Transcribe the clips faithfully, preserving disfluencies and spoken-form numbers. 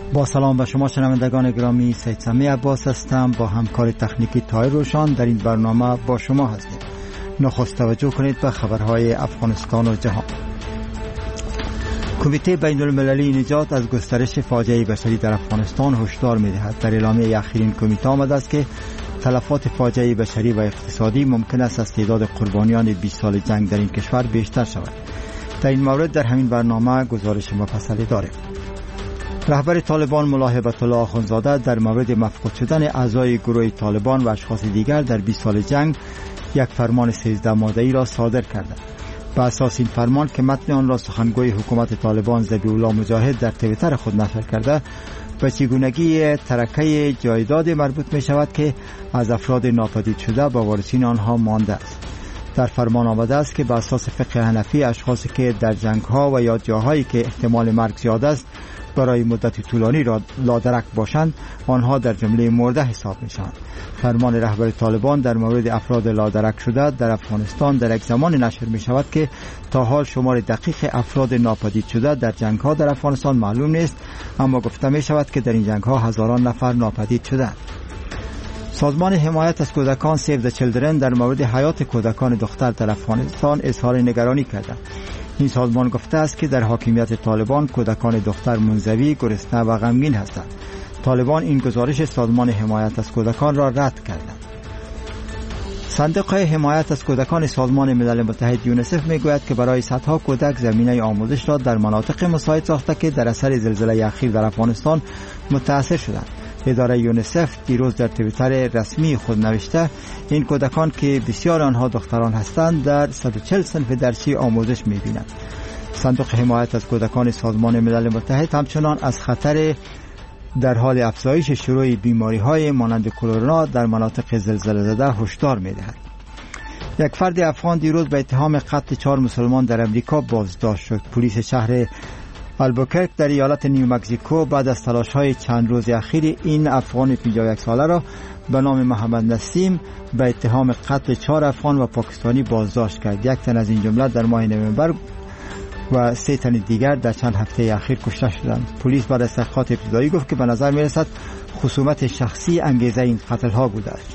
با سلام به شما شنوندگان گرامی، سید سمی عباس هستم. با همکار تکنیکی طاهر روشان در این برنامه با شما هستیم. نخست توجه کنید به خبرهای افغانستان و جهان. کمیته بین المللی نجات از گسترش فاجعه بشری در افغانستان هشدار می‌دهد. در اعلامیه اخیرین کمیته آمده است که تلفات فاجعه بشری و اقتصادی ممکن است از تعداد قربانیان بیست سال جنگ در این کشور بیشتر شود. در این مورد در همین برنامه گزارش مفصلی داریم. رهبر طالبان ملا هیبت الله آخوندزاده در مورد مفقود شدن اعضای گروه طالبان و اشخاص دیگر در بیست سال جنگ یک فرمان سیزده ماده‌ای را صادر کرده. به اساس این فرمان که متن آن را سخنگوی حکومت طالبان ذبیح الله مجاهد در توییتر خود نشر کرده، به چگونگی ترکه جایداد مربوط می شود که از افراد ناپدید شده با وارثین آنها مانده است. در فرمان آمده است که به اساس فقه حنفی اشخاصی که در جنگ‌ها و یا جاهایی که احتمال مرگ زیاد است برای مدت طولانی را لادرک باشند، آنها در جمله مرده حساب میشوند. فرمان رهبر طالبان در مورد افراد لادرک شده در افغانستان در یک زمان نشر می شود که تا حال شمار دقیق افراد ناپدید شده در جنگ‌ها در افغانستان معلوم نیست، اما گفته می شود که در این جنگ‌ها هزاران نفر ناپدید شدند. سازمان حمایت از کودکان سیو د چیلدرن در مورد حیات کودکان دختر در افغانستان اظهار نگرانی کرده. این سازمان گفته است که در حاکمیت طالبان کودکان دختر منزوی، گرسنه و غمگین هستند. طالبان این گزارش سازمان حمایت از کودکان را رد کردند. صندوق حمایت از کودکان سازمان ملل متحد یونیسف میگوید که برای صدها کودک زمینه آموزش را در مناطق مساعد ساخته که در اثر زلزله اخیر در افغانستان متاثر شدند. اداره یونیسف دیروز در توییتر رسمی خود نوشته این کودکان که بسیار آنها دختران هستند در صد و چهل صنف درسی آموزش می‌بینند. صندوق حمایت از کودکان سازمان ملل متحد همچنان از خطر در حال افزایش شروع بیماری‌های مانند کرونا در مناطق زلزله زده هشدار می‌دهد. یک فرد افغان دیروز به اتهام قتل چهار مسلمان در امریکا بازداشت شد. پلیس شهر البوکرک در ایالت نیو مکزیکو بعد از تلاش‌های چند روز اخیر این افغان پنجاه و یک ساله را به نام محمد نسیم به اتهام قتل چهار افغان و پاکستانی بازداشت کرد. یک تن از این جمله در ماه نوامبر و سه تن دیگر در چند هفته اخیر کشته شدند. پلیس بعد از تحقیقات ابتدایی گفت که به نظر می‌رسد خصومت شخصی انگیزه این قتل‌ها بوده است.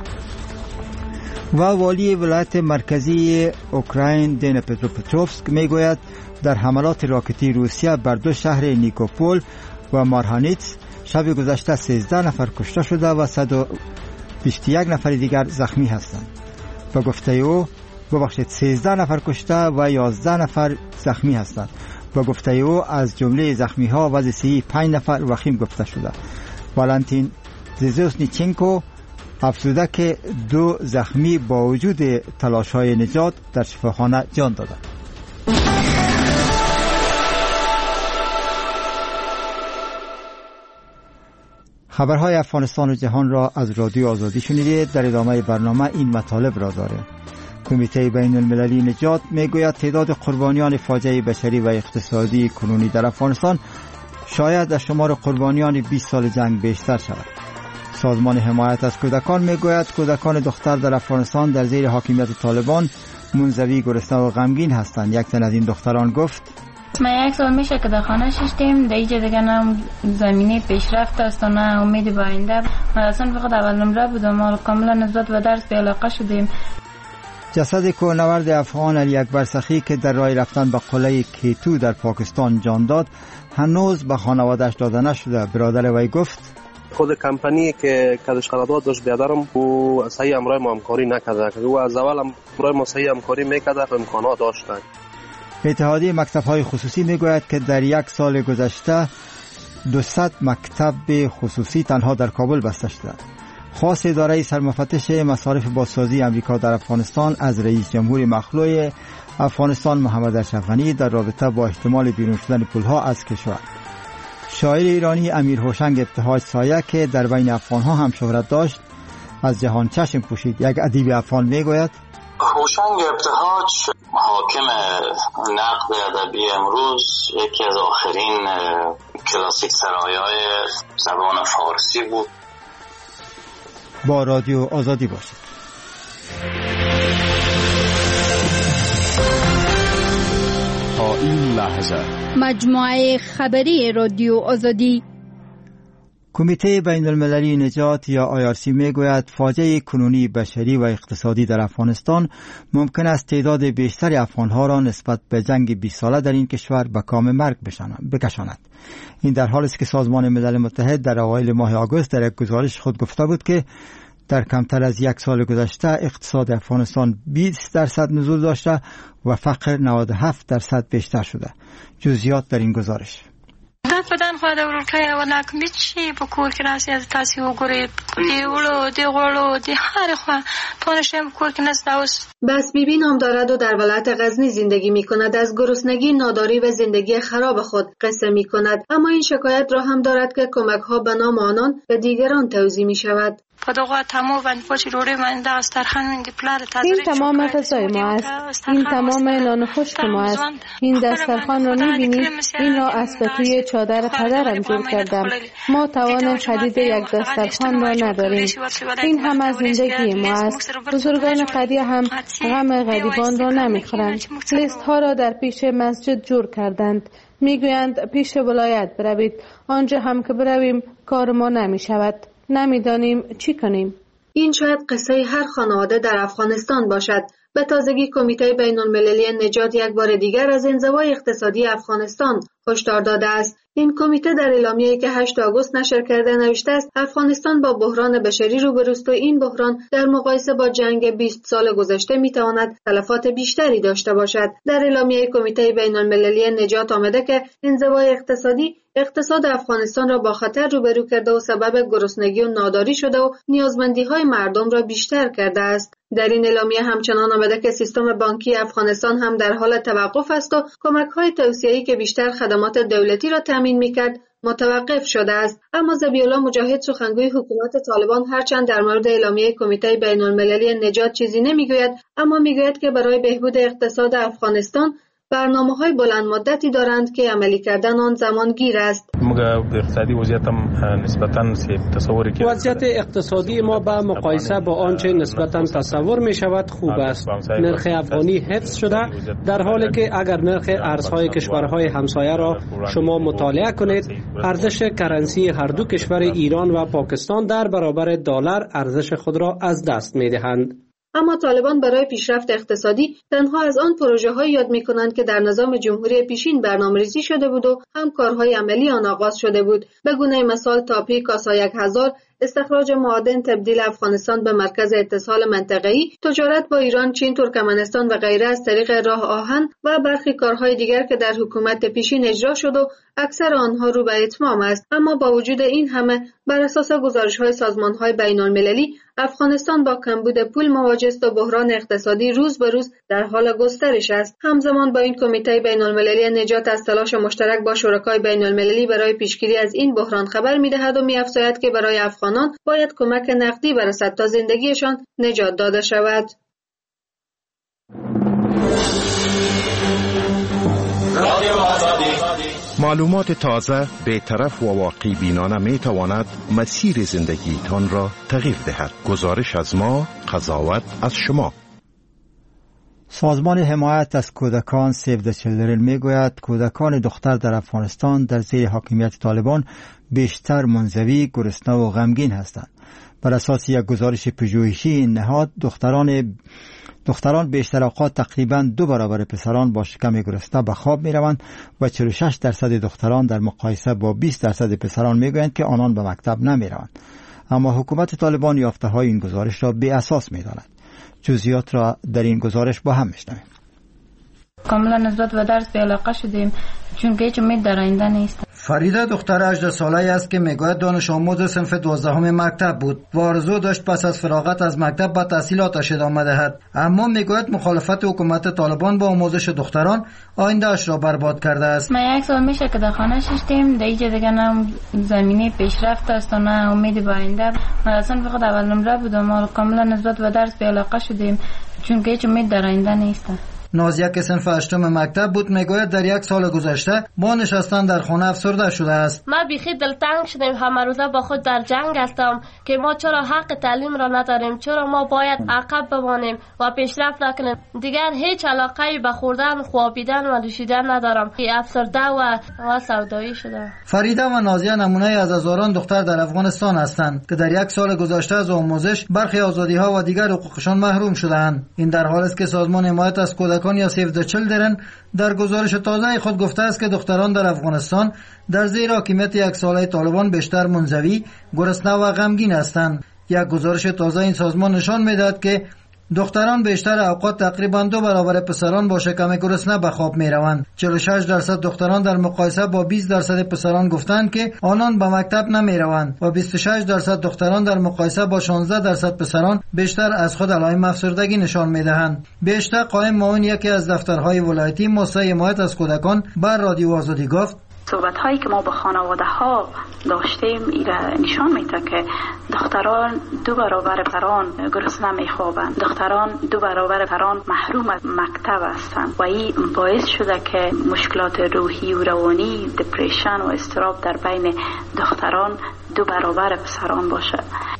و والی ولایت مرکزی اوکراین دنیپروپتروفسک میگوید در حملات راکتی روسیه بر دو شهر نیکوپول و مارهانیتس شب گذشته سیزده نفر کشته شده و صد و بیست و یک نفر دیگر زخمی هستند. به گفته او ببخشید سیزده نفر کشته و یازده نفر زخمی هستند. به گفته او از جمله زخمی ها وضع صحی پنج نفر وخیم گفته شده. والنتین زیزوسنیچنکو افزوده که دو زخمی با وجود تلاش های نجات در شفاخانه جان دادند. خبرهای افغانستان و جهان را از رادیو آزادی شنیدید. در ادامه برنامه این مطالب را داریم. کمیته بین المللی نجات میگوید تعداد قربانیان فاجعه بشری و اقتصادی کنونی در افغانستان شاید از شمار قربانیان بیست سال جنگ بیشتر شود. سازمان حمایت از کودکان میگوید کودکان دختر در افغانستان در زیر حاکمیت طالبان منزوی، گرسنه و غمگین هستند. یک تن از این دختران گفت ما یک سال میشه که در خانه ششتیم، در اینجا دیگه نه زمینه پیشرفت است و نه امید به آینده. من اصلا فقط اول نمره بودم، حالا کاملا نسبت به درس بی علاقه شدیم. جسد کوهنورد افغان علی اکبر سخی که در راه رفتن به قلعه کیتو در پاکستان جان داد هنوز به خانواده‌اش داده نشده. برادر وی گفت خود کمپانی که کدش قرارداد داشت بیادرم او صحیح امرای ما همکاری نکرده، او از اول امرای ما صحیح همکاری میکرده، امکانات داشتن. اتحادیه مکتب‌های خصوصی میگوید که در یک سال گذشته دویست مکتب خصوصی تنها در کابل بسته شده. خاص اداره سرمفتش مصارف بازسازی امریکا در افغانستان از رئیس جمهور مخلوع افغانستان محمد اشرف غنی در رابطه با احتمال بیرون شدن پولها از کشور. شاعر ایرانی امیر هوشنگ ابتهاج سایه که در بین افغانها هم شهرت داشت از جهان چشم پوشید. یک ادیب افغان میگوید هوشنگ ابتهاج حاکم نقد ادبی امروز یکی از آخرین کلاسیک سرایای زبان فارسی بود. با رادیو آزادی باشید. تا این لحظه مجموعه خبری رادیو آزادی کمیته بین المللی نجات یا آی آر سی میگوید فاجعه کنونی بشری و اقتصادی در افغانستان ممکن است تعداد بیشتری افغانها را نسبت به جنگ بیست ساله در این کشور به کام مرگ بکشاند. این در حالی است که سازمان ملل متحد در اوایل ماه آگوست در یک گزارش خود گفته بود که در کمتر از یک سال گذشته اقتصاد افغانستان بیست درصد نزول داشته و فقر نود و هفت درصد بیشتر شده. جزئیات در این گزارش. دا پدان خو د ورکه و ناکمی چی په کور کې راځي از تاسو وګورئ دی ولو دی غړو دی هر خو پونشم کور کې نستا اوس. بس بیبی نام دارد و در ولایت غزنی زندگی می کند. از گرسنگی، ناداری و زندگی خراب خود قصه می کند. اما این شکایت را هم دارد که کمک ها به نام آنان به دیگران توزیع می شود. این تمام غذای ما است. این تمام نان خشک ما است. این دسترخوان را می بینید. این را از پتوی چادر پدرم جور کردم. ما توان خرید یک دسترخوان را نداریم. این هم از زندگی ما است. بزرگان قریه هم غم غریبان را نمیخورند. لیست ها را در پیش مسجد جور کردند. میگویند پیش ولایت بروید. آنجا هم که برویم کار ما نمی شود. نمیدانیم چی کنیم. این شاید قصه هر خانواده در افغانستان باشد. به تازگی کمیته بین المللی نجات یک بار دیگر از انزوای اقتصادی افغانستان هشدار داده است. این کمیته در اعلامیه‌ای که هشتم آگوست نشر کرده نوشته است افغانستان با بحران بشری روبروست و این بحران در مقایسه با جنگ بیست سال گذشته میتواند تلفات بیشتری داشته باشد. در اعلامیه کمیته بین المللی نجات آمده که انزوای اقتصادی اقتصاد افغانستان را با خطر روبرو کرده و سبب گرسنگی و ناداری شده و نیازمندی‌های مردم را بیشتر کرده است. در این اعلامیه همچنان آمده که سیستم بانکی افغانستان هم در حال توقف است و کمک‌های توسعه‌ای که بیشتر خدمات دولتی را تامین می‌کرد متوقف شده است. اما ذبیح‌الله مجاهد سخنگوی حکومت طالبان هرچند در مورد اعلامیه کمیته بین المللی نجات چیزی نمیگوید، اما میگوید که برای بهبود اقتصاد افغانستان برنامه‌های بلند مدتی دارند که عملی کردن آن زمانگیر است. وضعیت اقتصادی ما به مقایسه با آنچه نسبتاً تصور می شود خوب است. نرخ افغانی حفظ شده، در حالی که اگر نرخ ارزهای کشورهای همسایه را شما مطالعه کنید، ارزش کرنسی هر دو کشور ایران و پاکستان در برابر دلار ارزش خود را از دست می دهند. اما طالبان برای پیشرفت اقتصادی تنها از آن پروژه‌های یاد می‌کنند که در نظام جمهوری پیشین برنامه‌ریزی شده بود و هم کارهای عملی آن آغاز شده بود. به گونه مثال تاپی کاسا یک هزار، استخراج معادن، تبدیل افغانستان به مرکز اتصال منطقه‌ای، تجارت با ایران، چین، ترکمنستان و غیره از طریق راه آهن و برخی کارهای دیگر که در حکومت پیشین اجرا شد و اکثر آنها رو به اتمام است. اما با وجود این همه بر اساس گزارش‌های سازمان‌های بین‌المللی افغانستان با کمبود پول مواجه است و بحران اقتصادی روز به روز در حال گسترش است. همزمان با این کمیته بین‌المللی نجات از تلاش مشترک با شرکای بین‌المللی برای پیشگیری از این بحران خبر می‌دهد و می‌افزاید که برای افغانان باید کمک نقدی برسد تا زندگیشان نجات داده شود. معلومات تازه، بی‌طرف و واقعی بینانه می تواند مسیر زندگیتان را تغییر دهد. گزارش از ما، قضاوت از شما. سازمان حمایت از کودکان سیو د چیلدرن می گوید کودکان دختر در افغانستان در زیر حاکمیت طالبان بیشتر منزوی، گرسنه و غمگین هستند. بر اساس یک گزارش پژوهشی این نهاد دختران دختران بیشتر اوقات تقریباً دو برابر پسران با شکم گرسنه به خواب می روند و چهل و شش درصد دختران در مقایسه با بیست درصد پسران می گویند که آنان به مکتب نمی روند. اما حکومت طالبان یافته های این گزارش را بی اساس می داند. جزئیات را در این گزارش با هم میشنویم. کاملا نسبت به درس بی علاقه شدیم چون که هیچ امید در آینده نیست. فریده دختر هجده ساله است که میگوید دانش آموز صنف دوازدهم مکتب بود و آرزو داشت پس از فراغت از مکتب به تحصیلاتش ادامه دهد، اما میگوید مخالفت حکومت طالبان با آموزش دختران آینده‌اش را برباد کرده است. ما یک سال میشه که در خانه ششتیم، در اینجا دیگه نه زمینه پیشرفت است و نه امید به آینده. من اصلا فقط اول نمره بودم، کاملا نسبت به درس بی علاقه شدیم چون که هیچ امید در آینده نیست. نازیه که صنف هشتم مکتب بود میگوید در یک سال گذشته با نشستن در خانه افسرده شده است. ما بیخی دلتنگ شدیم، همه روزه با خود در جنگ هستم که ما چرا حق تعلیم را نداریم، چرا ما باید عقب بمانیم و پیشرفت نکنیم. دیگر هیچ علاقه به خوردن، خوابیدن و نوشیدن ندارم. افسرده و و سودایی شده. فریده و نازیه نمونه از هزاران دختر در افغانستان هستند که در یک سال گذشته از آموزش برخی آزادی ها و دیگر حقوقشان محروم شده‌اند. این در حالی است که سازمان حمایت از کودکان یا سیو د چیلدرن در گزارش تازه خود گفته است که دختران در افغانستان در زیر حاکمیت یک ساله طالبان بیشتر منزوی، گرسنه و غمگین هستند. یک گزارش تازه این سازمان نشان می‌دهد که دختران بیشتر اوقات تقریبا دو برابر پسران با شکم گرسنه به خواب می روند. چهل و شش درصد دختران در مقایسه با بیست درصد پسران گفتند که آنان به مکتب نمی روند و بیست و شش درصد دختران در مقایسه با شانزده درصد پسران بیشتر از خود علائم افسردگی نشان می دهند. بیشتر قائم معاون یکی از دفترهای ولایتی موسسه حمایت از کودکان بر رادیو آزادی گفت: صحبت هایی که ما با خانواده ها داشتیم ایره نشان میده که دختران دو برابر پران گرسنه میخوابند، دختران دو برابر پران محروم از مکتب هستند و این باعث شده که مشکلات روحی و روانی، دپریشن و اضطراب در بین دختران دو برابر پسران باشه.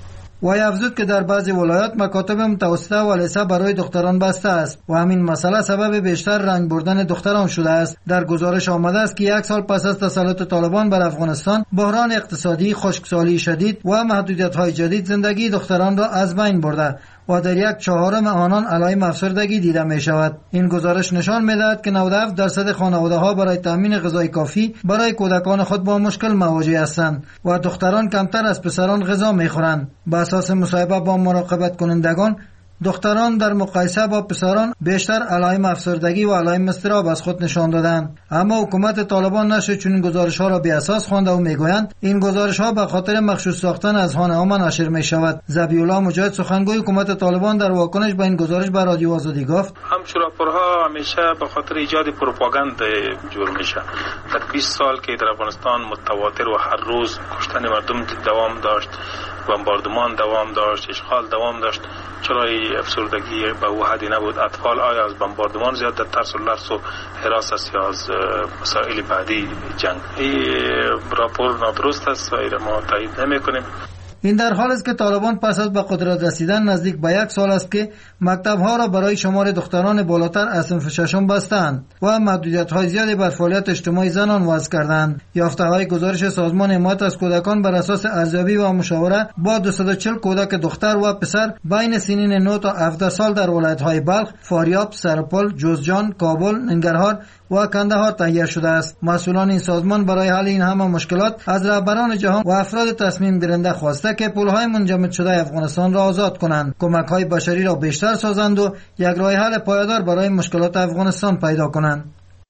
وی افزود که در بعضی ولایات مکاتب متوسطه و لیسه برای دختران بسته است و همین مسئله سبب بیشتر رنج بردن دختران شده است. در گزارش آمده است که یک سال پس از تسلط طالبان بر افغانستان، بحران اقتصادی، خشکسالی شدید و محدودیت‌های جدید زندگی دختران را از بین برده و در یک چهارم آنان علائم افسردگی دیده می شود. این گزارش نشان می دهد که نود و هفت درصد خانواده ها برای تامین غذای کافی برای کودکان خود با مشکل مواجه هستند و دختران کمتر از پسران غذا می خورند. به اساس مصاحبه با مراقبت کنندگان، دختران در مقایسه با پسران بیشتر علائم افسردگی و علائم اضطراب از خود نشان دادند. اما حکومت طالبان نشر چنین گزارش‌ها را بی اساس خوانده و میگویند این گزارش‌ها به خاطر مخصوص ساختن اذهان‌عام نشر می‌شود. ذبیح‌الله مجاهد سخنگوی حکومت طالبان در واکنش به این گزارش به رادیو آزادی گفت: همچون راپورها همیشه به خاطر ایجاد پروپاگاند جور میشه. در بیست سال که در افغانستان متواتر و هر روز کشتن مردم دوام داشت، بمباردمان دوام داشت، اشغال دوام داشت، چرا افسردگی به او حدی نبود؟ اطفال آیا از بمباردمان زیاد در ترس و لرز و هراس است یا از مسائل بعدی جنگ؟ این راپور نادرست است و این ما تایید نمی کنیم. این در حال است که طالبان پس از به قدرت رسیدن نزدیک به یک سال است که مکتب‌ها را برای شمار دختران بالاتر از صنف ششم بستند و محدودیت‌های زیادی بر فعالیت اجتماعی زنان وضع کردند. یافته‌های گزارش سازمان حمایت از کودکان بر اساس ارزیابی و مشاوره با دویست و چهل کودک دختر و پسر بین سنین نه تا هفده سال در ولایت‌های بلخ، فاریاب، سرپل، جوزجان، کابل، ننگرهار و کندهار تهیه شده است. مسئولان این سازمان برای حل این همه مشکلات از رهبران جهان و افراد تصمیم گیرنده خواسته که پل‌های منجمد شده افغانستان را آزاد کنند، کمک‌های بشری را بیشتر سازند و یک راه حل پایدار برای مشکلات افغانستان پیدا کنند.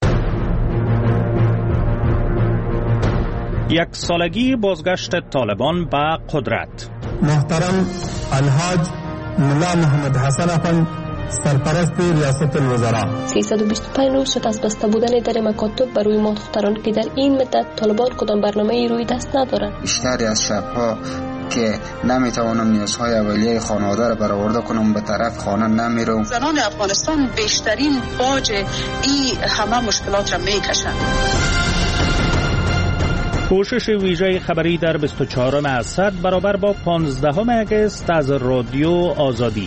یک سالگی بازگشت طالبان به قدرت. محترم الحاج ملا محمد حسن افند، سرپرست ریاست الوزراء، سیصد و بیست و پنج روز شد از بسته بودن در مکاتب برای ما دختران که در این مدت طالبان کدام برنامه روی دست ندارند. بیشتری از شبها که نمیتوانم نیازهای اولیه خانواده را برآورده کنم به طرف خانه نمیرم. زنان افغانستان بیشترین باج این همه مشکلات را میکشند. پوشش ویژه خبری در بیست و چهارم اسد برابر با پانزدهم اگست از رادیو آزادی.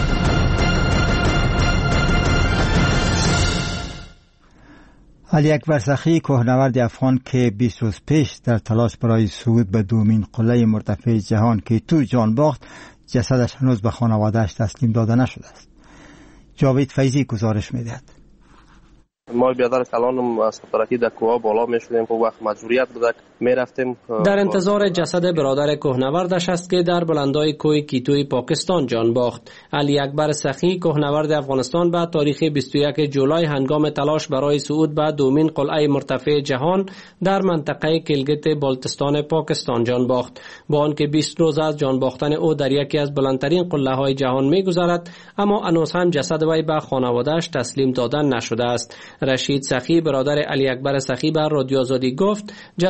علی اکبر سخی کوهنورد افغان که بیست روز پیش در تلاش برای صعود به دومین قله مرتفع جهان که تو جان باخت، جسدش هنوز به خانواده‌اش تسلیم داده نشده است. جاوید فیضی گزارش می‌دهد. ما بیادر کلانم از خطرکی در کوه بالا می شدیم، خب وقت مجبوریت بود می رفتیم. در انتظار جسد برادر کوهنوردش است که در بلندای کوه کیتوی پاکستان جان باخت. علی اکبر سخی کوهنورد افغانستان به تاریخ بیست و یک جولای هنگام تلاش برای صعود به دومین قلعه مرتفع جهان در منطقه کلگت بالتستان پاکستان جان باخت. با آنکه بیست روز از جان باختن او در یکی از بلندترین قله های جهان می گذرد، اما هنوز هم جسد وی به خانواده‌اش تسلیم دادن نشده است. رشید سخی برادر علی اکبر سخی بر رادیو آزادی گفت جسد برادر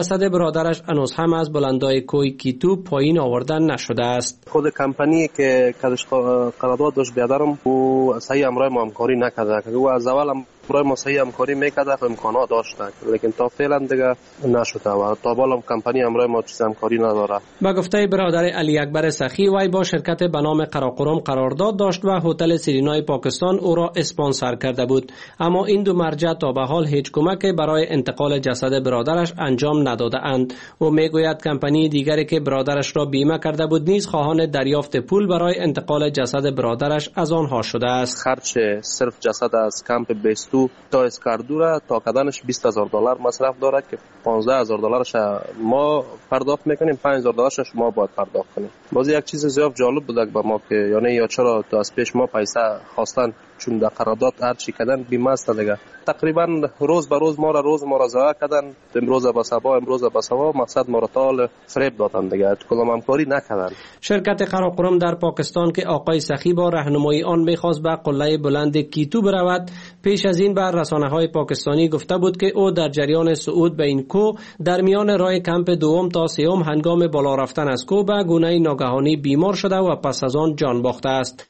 برادرش هنوز هم از بلندای کوه کیتو پایین آوردن نشده است. خود کمپانی که کدش قرارداد داشت بیادرم و صحیح امرای ما همکاری نکرده که او از اول برای ما صحیح همکاری میکرده و امکانات داشت لیکن تا فعلا دیگه نشده و تا بالا کمپانی امرای ما چیز همکاری نداره. با گفته برادر علی اکبر سخی، وی با شرکت به نام قراقرم قرارداد داشت و هتل سیرینای پاکستان او را اسپانسر کرده بود، اما این دو مرجع تا به حال هیچ کمکی برای انتقال جسد برادرش انجام نداده اند. او میگوید کمپانی دیگری که برادرش را بیمه کرده بود نیز خواهان دریافت پول برای انتقال جسد برادرش از آنها شده است. خرج صرف جسد از کمپ بیست تا اسکاردورا تا کدنش بیست هزار دلار مصرف دارد که پانزده هزار دلارش ما پرداخت میکنیم، پنج هزار دلارش ما باید پرداخت کنیم. باز یک چیز زیاد جالب بود به ما که یعنی یا چرا تو از پیش ما پیسه خواستن چون در قرارداد هر چی کردن بیمه است دیگه. تقریبا روز به روز ما را روز ما را ضایع کردن، امروز به صبح امروز به صبح مقصد ما را تال فریب دادن دیگه، کدام همکاری نکردن. شرکت قراقرم در پاکستان که آقای سخی با راهنمایی آن می‌خواست به قله بلند کیتو برود، پیش از این بر رسانه‌های پاکستانی گفته بود که او در جریان صعود به این کوه در میان راه کمپ دوم تا سوم هنگام بالا رفتن از کوه به گونه ناگهانی بیمار شده و پس از آن جان باخته است.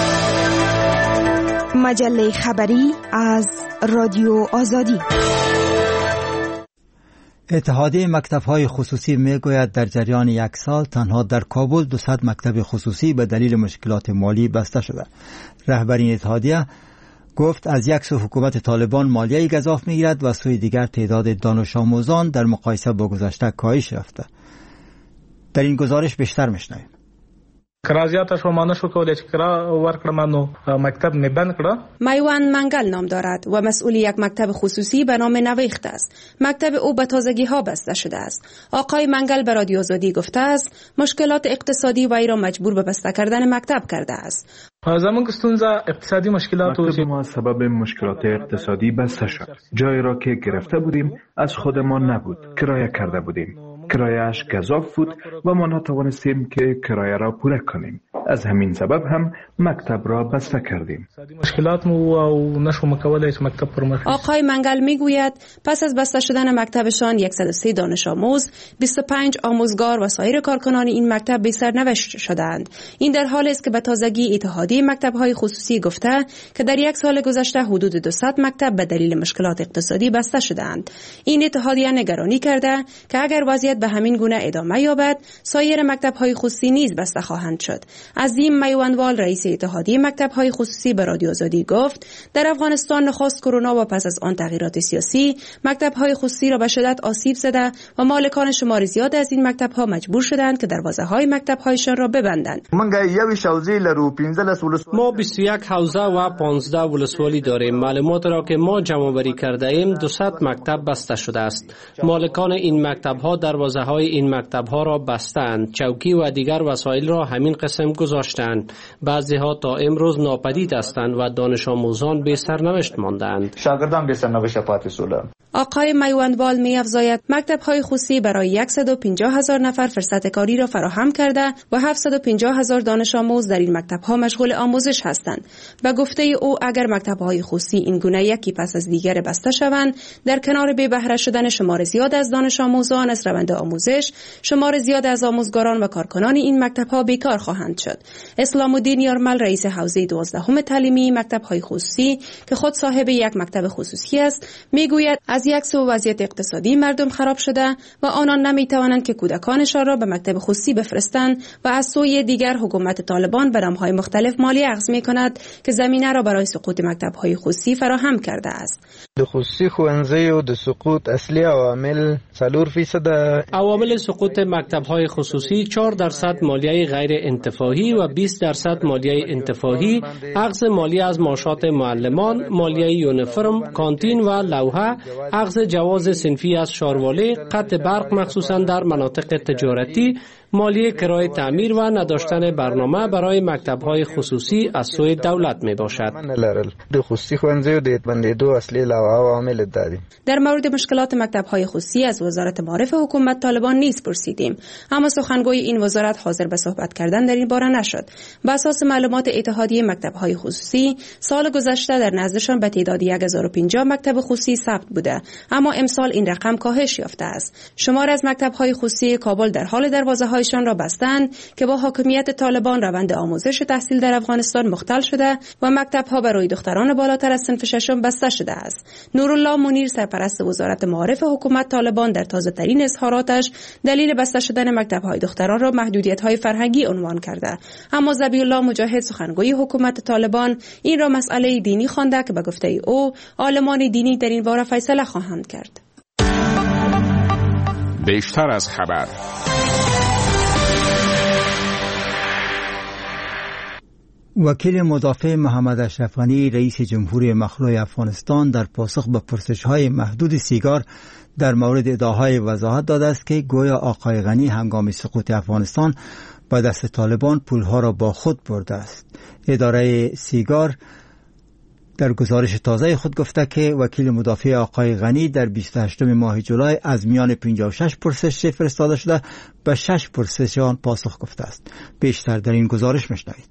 مجله خبری از رادیو آزادی. اتحادیه مکتب‌های خصوصی میگوید در جریان یک سال تنها در کابل دویست مکتب خصوصی به دلیل مشکلات مالی بسته شده. رهبر این اتحادیه گفت از یک سو حکومت طالبان مالیه گزاف میگیرد و سوی دیگر تعداد دانش آموزان در مقایسه با گذشته کاهش یافته. در این گزارش بیشتر میشنویم. کرازیاتش و مانه شو کولی چې کرا ورکړم نو مکتب می بند کړه. میوان منگل نام دارد و مسئول یک مکتب خصوصی به نام نویخت است. مکتب او به تازگی ها بسته شده است. آقای منگل به رادیو آزادی گفته است مشکلات اقتصادی وی را مجبور به بسته کردن مکتب کرده است. زمونږ ستونزه اقتصادی مشکلات مکتب ما سبب مشکلات اقتصادی بسته شد. جایی را که گرفته بودیم از خود ما نبود، کرایه کرده بودیم. کرایه‌اش گزاف بود و ما نتوانستیم که کرایه را پوره کنیم. از همین سبب هم مکتب را بسته کردیم. مشکلات مو او نشو مکوله چې مکتب پرمخ. آقای منگل میگوید پس از بسته شدن مکتبشان صد و سه دانش آموز، بیست و پنج آموزگار و سایر کارکنان این مکتب بی سرنوشت شدند. این در حالی است که به تازگی اتحادیه مکتب‌های خصوصی گفته که در یک سال گذشته حدود دویست مکتب به دلیل مشکلات اقتصادی بسته شدند. این اتحادیه نگرانی کرده که اگر وضعیت به همین گونه ادامه یابد سایر مکتب‌های خصوصی نیز بسته خواهند شد. عظیم میوانوال رئیس اتحادیه مکتب‌های خصوصی به رادیو آزادی گفت در افغانستان نخست کرونا و پس از آن تغییرات سیاسی مکتب‌های خصوصی را به شدت آسیب زده و مالکان شمار زیاد از این مکتب‌ها مجبور شدند که دروازه‌های مکتب‌هایشان را ببندند. ما بیست و یک حوزه و پانزده ولسوالی داریم. معلومات را که ما جمع‌آوری کرده ایم دویست مکتب بسته شده است. مالکان این مکتب‌ها دروازه‌های این مکتب‌ها را بستند. چوکی و دیگر وسایل را همین قسم گذاشتند. بعضی‌ها تا امروز ناپدید هستند و دانش آموزان بی سرنوشت ماندند. شاگردان بی سرنوشت پاتې شول. آقای میوانوال می‌افزاید مکتب‌های خصوصی برای صد و پنجاه هزار نفر فرصت کاری را فراهم کرده و هفتصد و پنجاه هزار دانش آموز در این مکتب‌ها مشغول آموزش هستند. به گفته او اگر مکتب‌های خصوصی این گونه یکی پس از دیگر بسته شوند، در کنار بی بهره شدن شمار زیاد از دانش آموزان از روند آموزش، شمار زیاد از آموزگاران و کارکنان این مکتب‌ها بیکار خواهند شد. اسلام الدین یارمل رئیس حوزه دوازدهم تعلیمی مکتب‌های خصوصی که خود صاحب یک مکتب خصوصی است، میگوید از یک سو وضعیت اقتصادی مردم خراب شده و آنان نمیتوانند که کودکانشان را به مکتب خصوصی بفرستند و از سوی دیگر حکومت طالبان به نام‌های مختلف مالی اخذ می‌کند که زمینه را برای سقوط مکتب‌های خصوصی فراهم کرده است. د خصوصي ښوونځیو د سقوط اصلي عوامل څلور فیصد. عوامل سقوط مکتب‌های خصوصی چهار درصد مالیه غیر انتفاعی و بیست درصد مالیه انتفاعی، اخذ مالیه از معاشات معلمان، مالیه یونیفرم، کانتین و لوحه، اخذ جواز صنفی از شارواله، قطع برق مخصوصا در مناطق تجارتی، مالیه کرایه تعمیر و نداشتن برنامه برای مکتب‌های خصوصی از سوی دولت میباشد. در مورد مشکلات مکتب‌های خصوصی از وزارت معارف حکومت طالبان نیز پرسیدیم، اما سخنگوی این وزارت حاضر به صحبت کردن در این باره نشد. بر اساس معلومات اتحادیه مکتب‌های خصوصی، سال گذشته در نزدشان به تعداد هزار و پنجاه مکتب خصوصی ثبت بوده، اما امسال این رقم کاهش یافته است. شمار از مکتب‌های خصوصی کابل در حال دروازه‌هایشان را بستند که با حاکمیت طالبان روند آموزش تحصیل در افغانستان مختل شده و مکتب‌ها برای دختران بالاتر از صنف ششم بسته شده است. نورالله منیر سرپرست وزارت معارف حکومت طالبان در تازه‌ترین اظهاراتش دلیل بسته شدن مکتب‌های دختران را محدودیت‌های فرهنگی عنوان کرده، اما ذبیح الله مجاهد سخنگوی حکومت طالبان این را مسئله دینی خوانده که به گفته او عالمان دینی در این باره فیصله خواهند کرد. بیشتر از خبر. وکیل مدافع محمد اشرف غنی رئیس جمهوری مخلوع افغانستان در پاسخ به پرسش‌های محدود سیگار در مورد ادعاهای وضاحت داده است که گویا آقای غنی هنگام سقوط افغانستان با دست طالبان پولها را با خود برده است. اداره سیگار در گزارش تازه خود گفته که وکیل مدافع آقای غنی در بیست و هشتم ماه جولای از میان پنجاه و شش پرسش فرستاده شده به شش پرسش آن پاسخ گفته است. بیشتر در این گزارش مشنوید.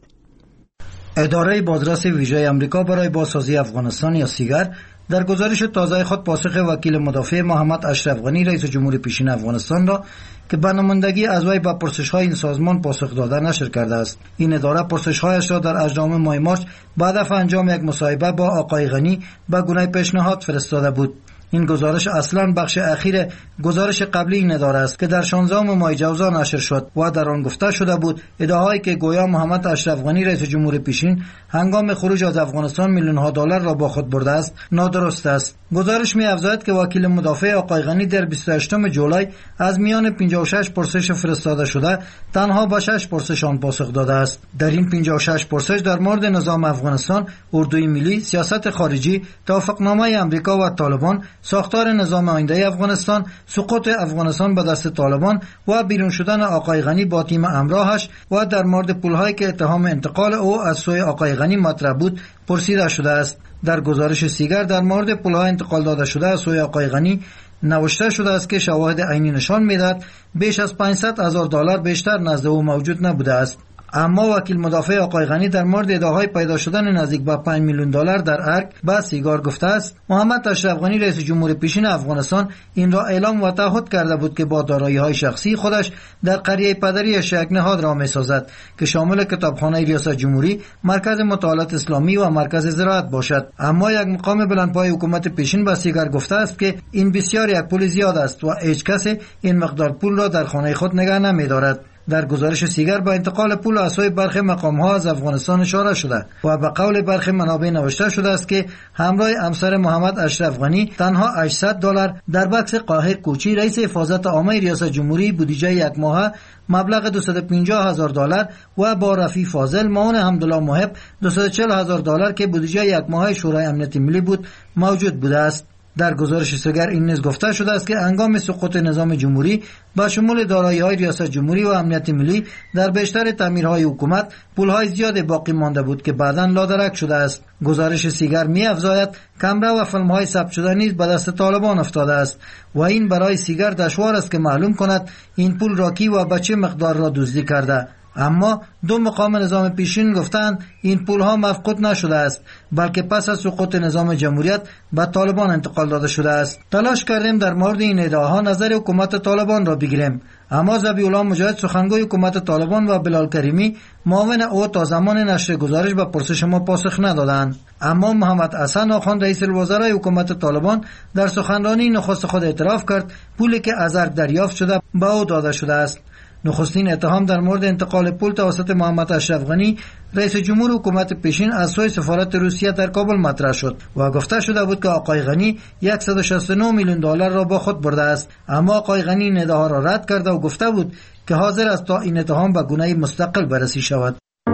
اداره بازرس ویژه آمریکا برای بازسازی افغانستان یا سیگر در گزارش تازه خود پاسخ وکیل مدافع محمد اشرف غنی رئیس جمهوری پیشین افغانستان را که به نمایندگی از وی به پرسش‌های این سازمان پاسخ داده نشر کرده است. این اداره پرسش‌هایش را در هجدهم ماه مارس بعد از انجام یک مصاحبه با آقای غنی به گونه پیشنهاد فرستاده بود. این گزارش اصلا بخش اخیر گزارش قبلی این اداره است که در شانزدهم ماه جوزا نشر شد و در آن گفته شده بود ادعاهایی که گویا محمد اشرف غنی رئیس جمهور پیشین هنگام خروج از افغانستان میلیون ها دلار را با خود برده است نادرست است. گزارش می افزاید که وکیل مدافع آقای غنی در بیست و هشتم جولای از میان پنجاه و شش پرسش فرستاده شده تنها به شش پرسش آن پاسخ داده است. در این پنجاه و شش پرسش در مورد نظام افغانستان، اردوی ملی، سیاست خارجی، توافقنامه آمریکا و طالبان، ساختار نظام آینده افغانستان، سقوط افغانستان به دست طالبان و بیرون شدن آقای غنی با تیم همراهش و در مورد پولهایی که اتهام انتقال او از سوی آقای غنی مطرح بود پرسیده شده است. در گزارش سیگر در مورد پولها انتقال داده شده از سوی آقای غنی نوشته شده است که شواهد عینی نشان می‌دهد بیش از پانصد هزار دلار بیشتر نزد او موجود نبوده است. اما وکیل مدافع آقای غنی در مورد ادعاهای پیدا شدن نزدیک به پنج میلیون دلار در ارگ با سیگار گفته است محمد اشرف غنی رئیس جمهور پیشین افغانستان این را اعلام و تعهد کرده بود که با دارایی‌های شخصی خودش در قریه پدریش یک نهاد را می‌سازد که شامل کتابخانه ریاست جمهوری، مرکز مطالعات اسلامی و مرکز زراعت باشد. اما یک مقام بلندپای حکومت پیشین با سیگار گفته است که این بسیار یک پول زیاد است و هیچ کس این مقدار پول را در خانه خود نگاه نمی‌دارد. در گزارش سیگر با انتقال پول از سوی برخی مقام‌ها از افغانستان اشاره شده و به قول برخی منابع نوشته شده است که همراه همسر محمد اشرف غنی تنها هشتصد دلار در بکس قاهر کوچی رئیس حفاظت عامه ریاست جمهوری بودجه یک ماهه مبلغ دویست و پنجاه هزار دلار و با رفیع فاضل معاون حمدالله محب دویست و چهل هزار دلار که بودجه یک ماهه شورای امنیت ملی بود موجود بوده است. در گزارش سیگر این نیز گفته شده است که هنگام سقوط نظام جمهوری با شمول دارایی‌های ریاست جمهوری و امنیت ملی در بیشتر تعمیرهای حکومت پولهای زیاد باقی مانده بود که بعداً لادرک شده است. گزارش سیگر می‌افزاید کامرا و فیلم‌های ثبت شده نیز به دست طالبان افتاده است و این برای سیگر دشوار است که معلوم کند این پول را کی و به چه مقدار را دزدی کرده. اما دو مقام نظام پیشین گفتند این پولها مفقود نشده است بلکه پس از سقوط نظام جمهوریت به طالبان انتقال داده شده است. تلاش کردیم در مورد این ادعاها نظر حکومت طالبان را بگیریم، اما ذبیح الله مجاهد سخنگوی حکومت طالبان و بلال کریمی معاون او تا زمان نشر گزارش به پرسش ما پاسخ ندادند. اما محمد حسن آخوند رئیس الوزراء حکومت طالبان در سخنرانی نخست خود اعتراف کرد پولی که از ارگ دریافت شده به او داده شده است. نخستین اتهام در مورد انتقال پول توسط محمد اشرف غنی رئیس جمهور حکومت پیشین از سوی سفارت روسیه در کابل مطرح شد و گفته شده بود که آقای غنی صد و شصت و نه میلیون دلار را با خود برده است. اما آقای غنی این ادعا را رد کرده و گفته بود که حاضر است تا این اتهام به گونه مستقل بررسی شود.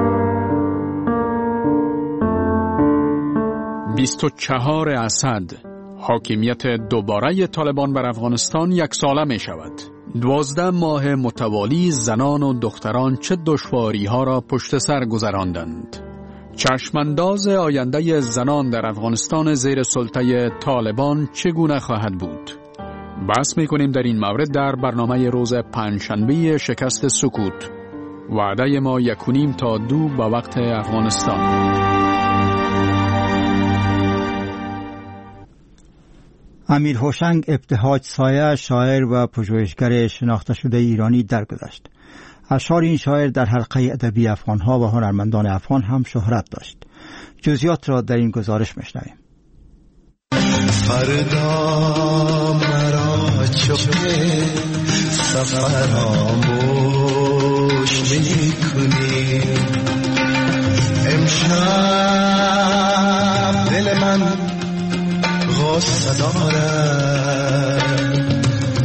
بیست و چهار اسد حاکمیت دوباره طالبان بر افغانستان یک ساله می شود. دوازده ماه متوالی زنان و دختران چه دشواری ها را پشت سر گذراندند. چشمانداز آینده زنان در افغانستان زیر سلطه طالبان چگونه خواهد بود؟ بحث می‌کنیم در این مورد در برنامه روز پنجشنبه شکست سکوت. وعده ما یکونیم تا دو به وقت افغانستان. امیر هوشنگ ابتهاج سایه شاعر و پژوهشگر شناخته شده ایرانی درگذشت. اشعار این شاعر در حلقه ادبی افغانها و هنرمندان افغان هم شهرت داشت. جزئیات را در این گزارش میشنویم. فردا مرا چوبه سفراموش میکنی، امشب دل من غصه دارد.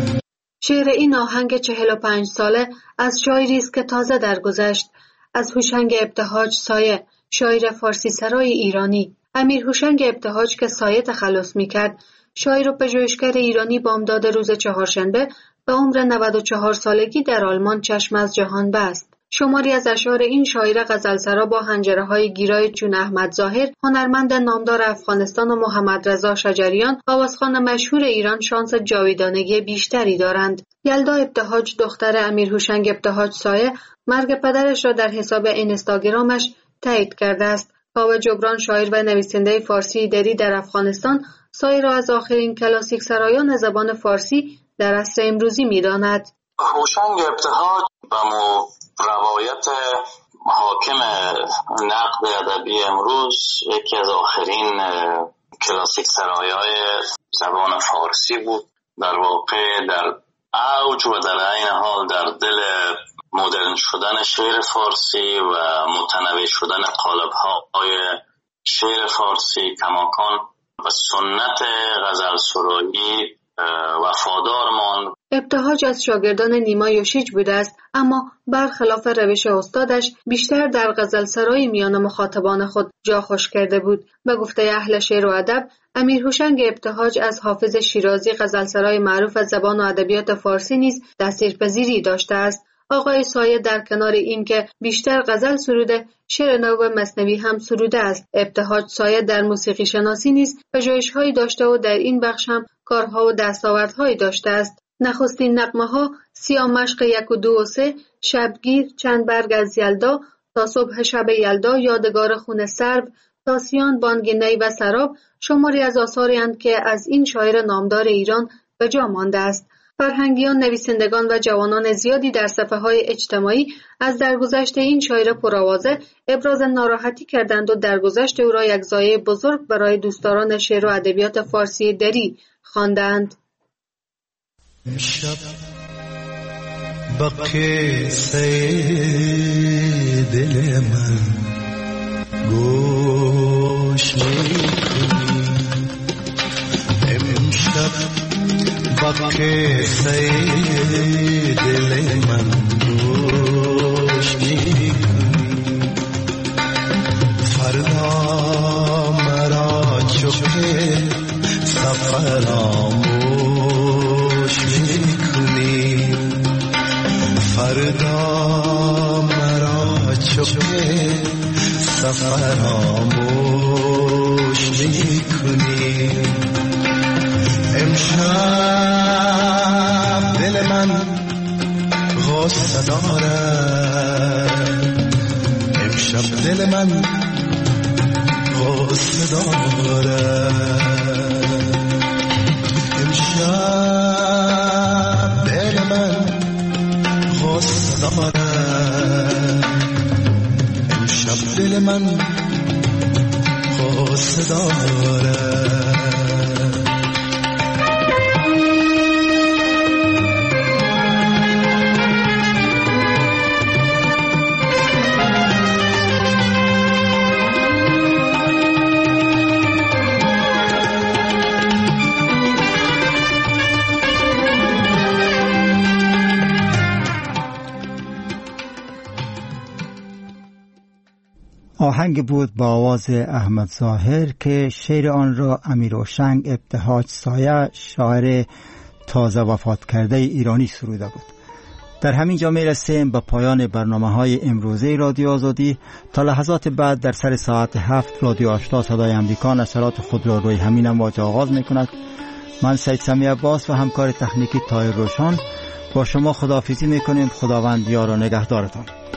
شعر این آهنگ چهل و پنج ساله از شاعری است که تازه درگذشت، از هوشنگ ابتهاج سایه، شاعر فارسی سرای ایرانی. امیر هوشنگ ابتهاج که سایه تخلص میکرد، شاعر و پژوهشگر ایرانی بامداد روز چهارشنبه به عمر نود و چهار سالگی در آلمان چشم از جهان بست. شماری از اشعار این شاعر غزلسرا با حنجره‌های گیرای چون احمد ظاهر، هنرمند نامدار افغانستان، و محمد رضا شجریان، آوازخوان مشهور ایران، شانس جاویدانگی بیشتری دارند. یلدا ابتهاج دختر امیر هوشنگ ابتهاج سایه مرگ پدرش را در حساب اینستاگرامش تایید کرده است. کاوه جبران، شاعر و نویسنده فارسی دری در افغانستان، سایه را از آخرین کلاسیک سرایان زبان فارسی در عصر امروزی می‌داند. هوشنگ ابتهاج به روایت حاکم نقد ادبی امروز یکی از آخرین کلاسیک سرایای زبان فارسی بود. در واقع در اوج و در عین حال در دل مدرن شدن شعر فارسی و متنوع شدن قالب‌های شعر فارسی کماکان و سنت غزل سرایی وفادار ماند. ابتهاج از شاگردان نیما یوشیج بوده است، اما برخلاف روش استادش بیشتر در غزلسرای میان مخاطبان خود جا خوش کرده بود. به گفته اهل شعر و ادب، امیر هوشنگ ابتهاج از حافظ شیرازی، غزلسرای معروف از زبان و ادبیات فارسی نیز تاثیرپذیری داشته است. آقای سایه در کنار این که بیشتر غزل سروده، شعر نو و مثنوی هم سروده است. ابتهاج سایه در موسیقی شناسی نیز پژوهش‌هایی داشته و در این بخش هم کارها و دستاوردهایی داشته است. نخستین نغمه‌ها سیاه مشق یک و دو و سه، شبگیر، چند برگ از یلدا، تا صبح شب یلدا، یادگار خون سرو، تاسیان، بانگ نی و سراب شماری از آثاری اند که از این شاعر نامدار ایران به جا مانده است. فرهنگیان، نویسندگان و جوانان زیادی در صفحه‌های اجتماعی از درگذشت این شاعر پرآوازه ابراز ناراحتی کردند و درگذشت او را یک ضایعه بزرگ برای دوستداران شعر و ادبیات فارسی دری خواندند. امشب با قصه دل من گوش میکنی، امشب با قصه دل من گوش میکنی، فردا مرا چوبه سفراموش میکنی، فردا مرا چوبه سفراموش میکنی، امشب دل من غصه دارد، امشب دل من غصه دارد، امشب دل من غصه دارد، امشب دل من غصه دارد. آهنگ بود با آواز احمد ظاهر که شعر آن را امیر هوشنگ ابتهاج سایه، شاعر تازه وفات کرده ایرانی سروده بود. در همین جا میرسیم به پایان برنامه های امروزه رادیو آزادی. تا لحظات بعد در سر ساعت هفت رادیو آشنا صدای امریکا نشرات خود را روی همین امواج آغاز میکند. من سید سمی عباس و همکار تکنیکی طاهر روشان با شما خداحافظی میکنیم. خداوند یار و نگهدارتان.